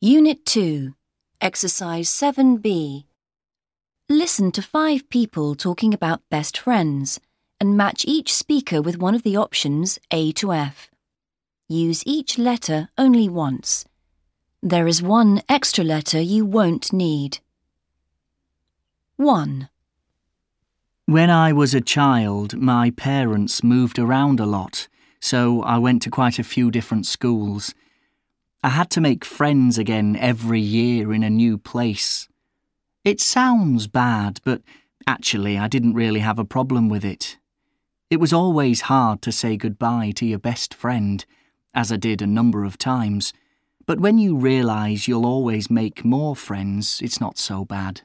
Unit 2, Exercise 7B. Listen to 5 people talking about best friends and match each speaker with one of the options A to F. Use each letter only once. There is one extra letter you won't need. 1. When I was a child, my parents moved around a lot, so I went to quite a few different schools. I had to make friends again every year in a new place. It sounds bad, but actually I didn't really have a problem with it. It was always hard to say goodbye to your best friend, as I did a number of times, but when you realise you'll always make more friends, it's not so bad.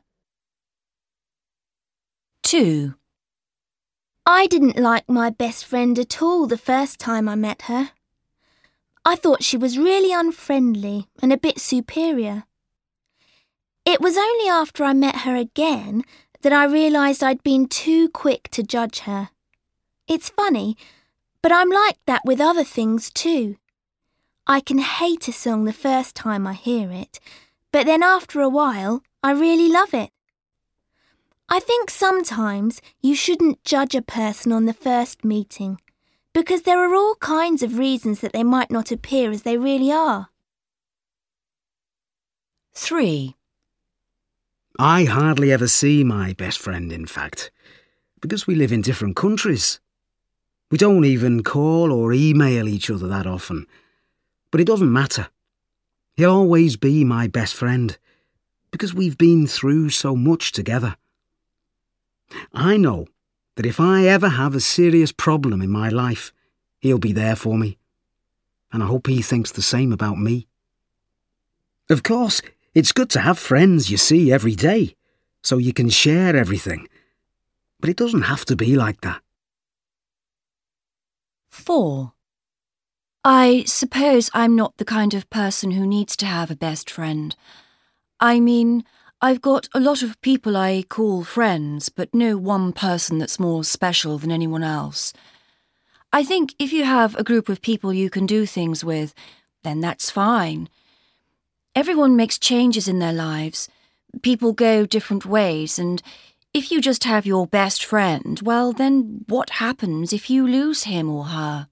2. I didn't like my best friend at all the first time I met her. I thought she was really unfriendly and a bit superior. It was only after I met her again that I realised I'd been too quick to judge her. It's funny, but I'm like that with other things too. I can hate a song the first time I hear it, but then after a while, I really love it. I think sometimes you shouldn't judge a person on the first meeting, because there are all kinds of reasons that they might not appear as they really are. 3. I hardly ever see my best friend, in fact, because we live in different countries. We don't even call or email each other that often, but it doesn't matter. He'll always be my best friend, because we've been through so much together. I know that if I ever have a serious problem in my life, he'll be there for me, and I hope he thinks the same about me. Of course, it's good to have friends you see every day, so you can share everything, but it doesn't have to be like that. 4. I suppose I'm not the kind of person who needs to have a best friend. I mean, I've got a lot of people I call friends, but no one person that's more special than anyone else. I think if you have a group of people you can do things with, then that's fine. Everyone makes changes in their lives. People go different ways, and if you just have your best friend, well, then what happens if you lose him or her?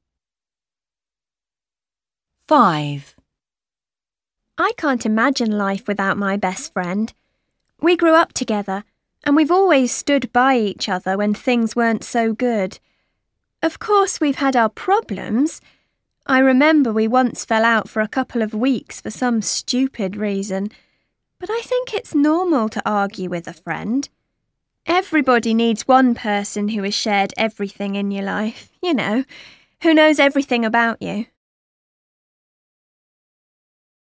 5. I can't imagine life without my best friend. We grew up together, and we've always stood by each other when things weren't so good. Of course, we've had our problems. I remember we once fell out for a couple of weeks for some stupid reason, but I think it's normal to argue with a friend. Everybody needs one person who has shared everything in your life, who knows everything about you.